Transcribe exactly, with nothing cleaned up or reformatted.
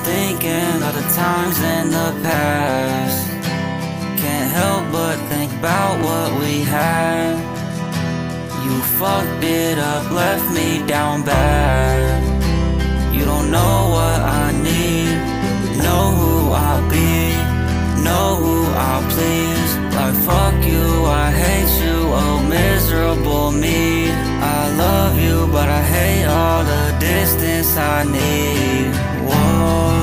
thinking of the times in the past. Can't help but think about what we had. You fucked it up, left me down bad. You don't know what I need, know who I'll be, know who I'll please. Like fuck you, I hate you, oh miserable me. I love you, but I hate all the distance I need. Whoa.